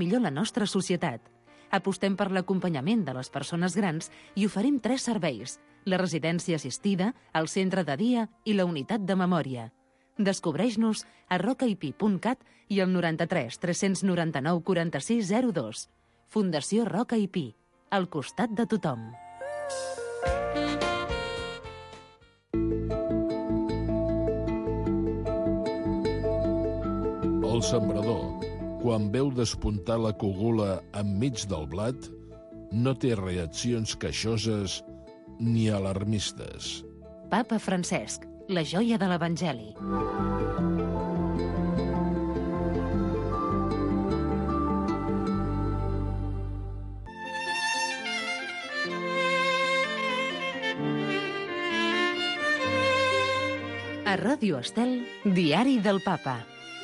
millor la nostra societat. Apostem per l'acompanyament de les persones grans i oferim 3 serveis: la residència assistida, el centre de dia i la unitat de memòria. Descobreix-nos a rocaip.cat i al 93 399 4602. Fundació Roca i Pi, al costat de tothom. El sembrador, quan veu despuntar la cogula enmig del blat, no té reaccions queixoses ni alarmistes. Papa Francesc, la joia de l'Evangeli. A Ràdio Estel, Diari del Papa.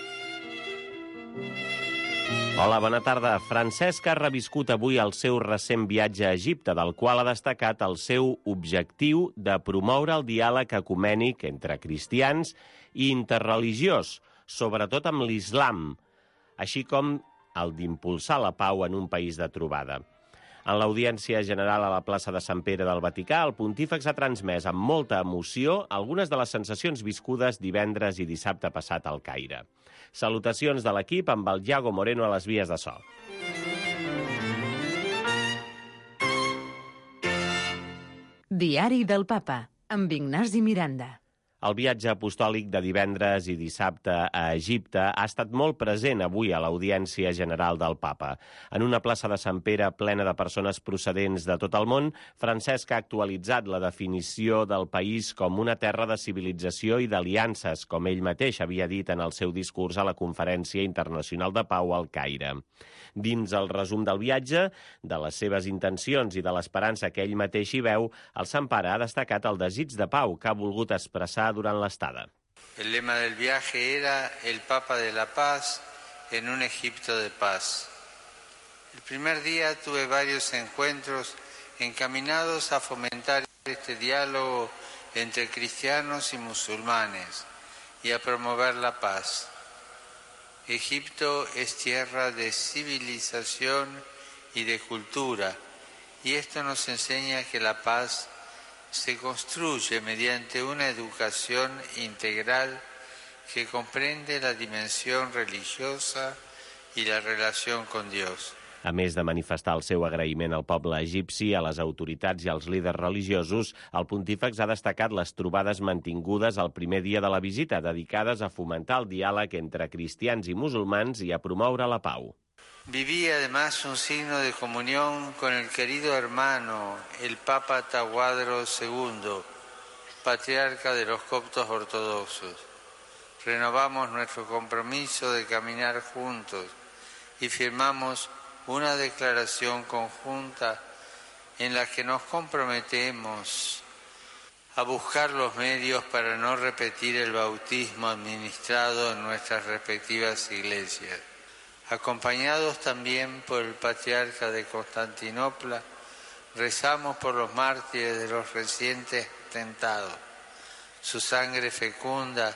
Hola, bona tarda. Francesc ha reviscut avui el seu recent viatge a Egipte, del qual ha destacat el seu objectiu de promoure el diàleg ecumènic entre cristians i interreligiós, sobretot amb l'islam, així com el d'impulsar la pau en un país de trobada. En l'audiència general a la plaça de Sant Pere del Vaticà, el pontífex ha transmès amb molta emoció algunes de les sensacions viscudes divendres i dissabte passat al Caire. Salutacions de l'equip amb el Iago Moreno a les vies de so. Diari del Papa, amb Ignasi Miranda. El viatge apostòlic de divendres i dissabte a Egipte ha estat molt present avui a l'audiència general del Papa. En una plaça de Sant Pere plena de persones procedents de tot el món, Francesc ha actualitzat la definició del país com una terra de civilització i d'aliances, com ell mateix havia dit en el seu discurs a la Conferència Internacional de Pau al Caire. Dins el resum del viatge, de les seves intencions i de l'esperança que ell mateix hi veu, el Sant Pare ha destacat el desig de pau que ha volgut expressar durant l'estada. El lema del viaje era el Papa de la Paz en un Egipto de paz. El primer día tuve varios encuentros encaminados a fomentar este diálogo entre cristianos y musulmanes y a promover la paz. Egipto es tierra de civilización y de cultura, y esto nos enseña que la paz se construye mediante una educación integral que comprende la dimensión religiosa y la relación con Dios. A més de manifestar el seu agraïment al poble egipci, a les autoritats i als líders religiosos, el pontífex ha destacat les trobades mantingudes al primer dia de la visita, dedicades a fomentar el diàleg entre cristians i musulmans i a promoure la pau. Viví además un signo de comunión con el querido hermano, el Papa Tawadro II, patriarca de los coptos ortodoxos. Renovamos nuestro compromiso de caminar juntos y firmamos una declaración conjunta en la que nos comprometemos a buscar los medios para no repetir el bautismo administrado en nuestras respectivas iglesias. Acompañados también por el patriarca de Constantinopla, rezamos por los mártires de los recientes atentados. Su sangre fecunda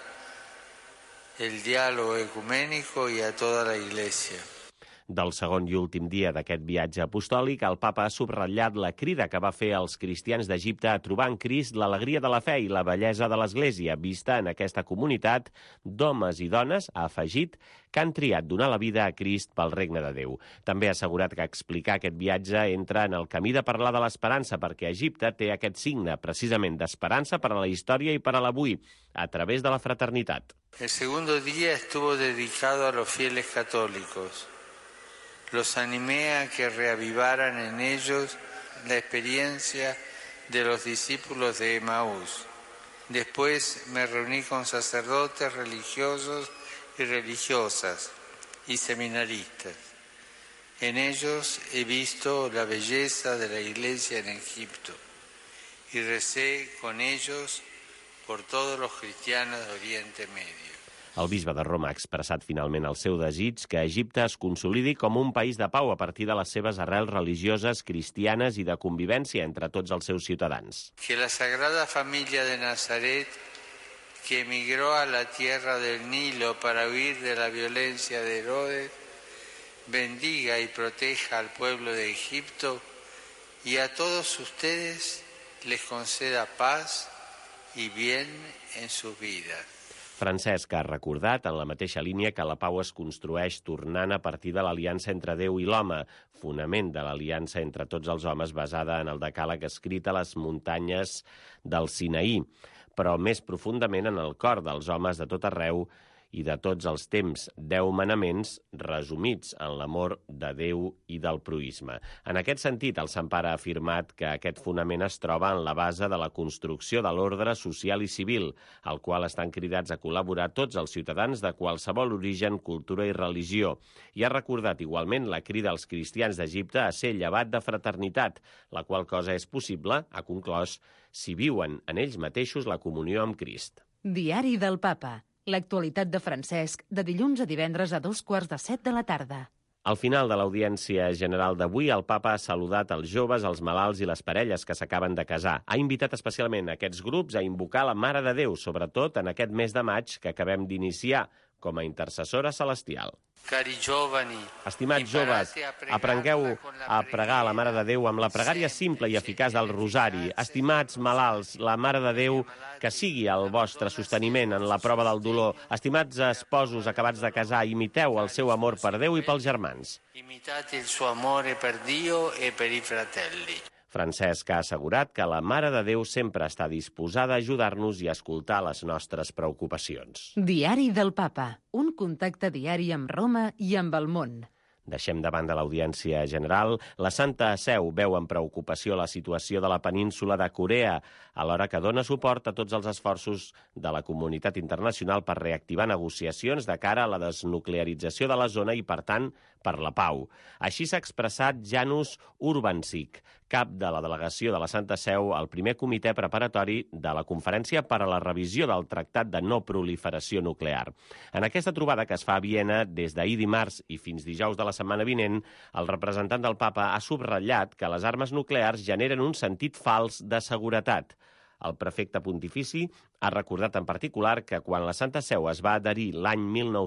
el diálogo ecuménico y a toda la Iglesia. Del segon i últim dia d'aquest viatge apostòlic, el papa ha subratllat la crida que va fer als cristians d'Egipte a trobar en Crist l'alegria de la fe i la bellesa de l'Església, vista en aquesta comunitat d'homes i dones, ha afegit, que han triat donar la vida a Crist pel regne de Déu. També ha assegurat que explicar aquest viatge entra en el camí de parlar de l'esperança, perquè Egipte té aquest signe, precisament, d'esperança per a la història i per a l'avui, a través de la fraternitat. El segundo día estuvo dedicado a los fieles católicos. Los animé a que reavivaran en ellos la experiencia de los discípulos de Emaús. Después me reuní con sacerdotes religiosos y religiosas y seminaristas. En ellos he visto la belleza de la Iglesia en Egipto y recé con ellos por todos los cristianos de Oriente Medio. El bisbe de Roma ha expressat finalment el seu desig que Egipte es consolidi com un país de pau a partir de les seves arrels religioses, cristianes i de convivència entre tots els seus ciutadans. Que la Sagrada Familia de Nazaret, que emigró a la tierra del Nilo para huir de la violencia de Herodes, bendiga y proteja al pueblo de Egipto y a todos ustedes les conceda paz y bien en sus vidas. Francesc ha recordat, en la mateixa línia, que la pau es construeix tornant a partir de l'aliança entre Déu i l'home, fonament de l'aliança entre tots els homes basada en el decàleg escrit a les muntanyes del Sinaí, però més profundament en el cor dels homes de tot arreu i de tots els temps, 10 manaments resumits en l'amor de Déu i del proïsme. En aquest sentit, el Sant Pare ha afirmat que aquest fonament es troba en la base de la construcció de l'ordre social i civil, al qual estan cridats a col·laborar tots els ciutadans de qualsevol origen, cultura i religió, i ha recordat igualment la crida als cristians d'Egipte a ser llevat de fraternitat, la qual cosa és possible, ha conclòs, si viuen en ells mateixos la comunió amb Crist. Diari del Papa. L'actualitat de Francesc, de dilluns a divendres a 6:45 de la tarda. Al final de l'audiència general d'avui, el papa ha saludat els joves, els malalts i les parelles que s'acaben de casar. Ha invitat especialment aquests grups a invocar la Mare de Déu, sobretot en aquest mes de maig que acabem d'iniciar, com a intercessora celestial. Estimats joves, aprengueu a pregar a la Mare de Déu amb la pregària simple i eficaç del rosari. Estimats malalts, la Mare de Déu que sigui el vostre sosteniment en la prova del dolor. Estimats esposos acabats de casar, imiteu el seu amor per Déu i pels germans. Imitate il suo amore per Dio e per i fratelli. Francesc ha assegurat que la Mare de Déu sempre està disposada a ajudar-nos i a escoltar les nostres preocupacions. Diari del Papa. Un contacte diari amb Roma i amb el món. Deixem davant de l'audiència general. La Santa Seu veu amb preocupació la situació de la península de Corea, alhora que dona suport a tots els esforços de la comunitat internacional per reactivar negociacions de cara a la desnuclearització de la zona i, per tant, per la pau. Així s'ha expressat Janusz Urbanczyk, cap de la delegació de la Santa Seu al primer comitè preparatori de la Conferència per a la Revisió del Tractat de No Proliferació Nuclear. En aquesta trobada que es fa a Viena des d'ahir dimarts i fins dijous de la setmana vinent, el representant del Papa ha subratllat que les armes nuclears generen un sentit fals de seguretat. El prefecte pontifici ha recordat en particular que quan la Santa Seu es va adherir l'any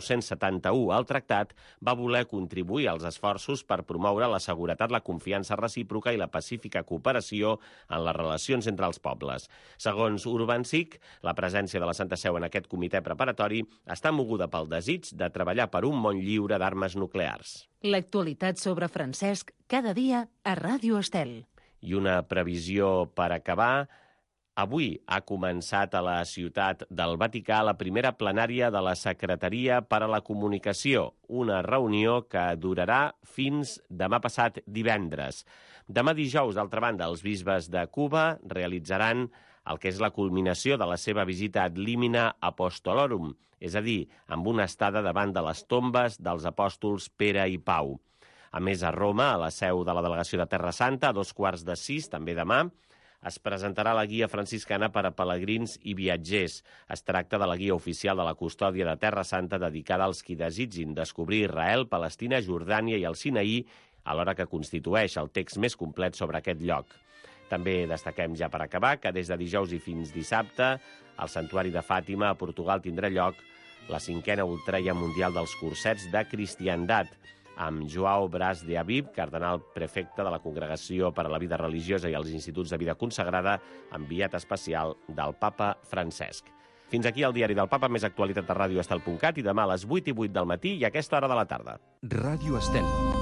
1971 al tractat, va voler contribuir als esforços per promoure la seguretat, la confiança recíproca i la pacífica cooperació en les relacions entre els pobles. Segons Urbanczyk, la presència de la Santa Seu en aquest comitè preparatori està moguda pel desig de treballar per un món lliure d'armes nuclears. L'actualitat sobre Francesc cada dia a Ràdio Estel. I una previsió per acabar. Avui ha començat a la ciutat del Vaticà la primera plenària de la Secretaria per a la Comunicació, una reunió que durarà fins demà passat divendres. Demà dijous, d'altra banda, els bisbes de Cuba realitzaran el que és la culminació de la seva visita ad limina apostolorum, és a dir, amb una estada davant de les tombes dels apòstols Pere i Pau. A més, a Roma, a la seu de la delegació de Terra Santa, a 5:45, també demà, es presentarà la guia franciscana per a pelegrins i viatgers. Es tracta de la guia oficial de la custòdia de Terra Santa dedicada als qui desitgin descobrir Israel, Palestina, Jordània i el Sinaí, alhora que constitueix el text més complet sobre aquest lloc. També destaquem ja per acabar que des de dijous i fins dissabte al Santuari de Fàtima a Portugal tindrà lloc la 5a Ultreia Mundial dels Cursets de Cristiandat, amb Joao Bras de Aviv, cardenal prefecte de la Congregació per a la Vida Religiosa i els Instituts de Vida Consagrada, enviat especial del Papa Francesc. Fins aquí el Diari del Papa, més actualitat a radioestel.cat i demà a les 8:08 del matí i a aquesta hora de la tarda. Ràdio Estel.